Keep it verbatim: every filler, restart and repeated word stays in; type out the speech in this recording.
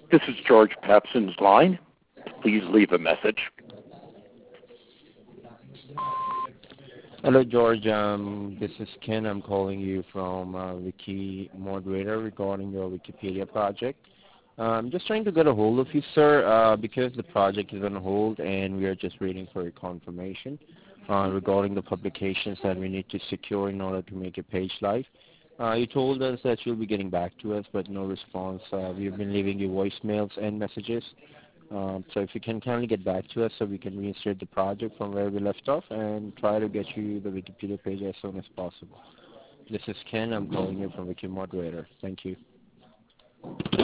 This is George Papson's line. Please leave a message. Hello, George. Um, this is Ken. I'm calling you from uh, Wiki Moderator regarding your Wikipedia project. I'm just trying to get a hold of you, sir, uh, because the project is on hold and we are just waiting for your confirmation uh, regarding the publications that we need to secure in order to make a page live. Uh, you told us that you'll be getting back to us, but no response. Uh, we've been leaving you voicemails and messages. Um, so if you can kindly get back to us so we can reinstate the project from where we left off and try to get you the Wikipedia page as soon as possible. This is Ken. I'm calling you from Wiki Moderator. Thank you.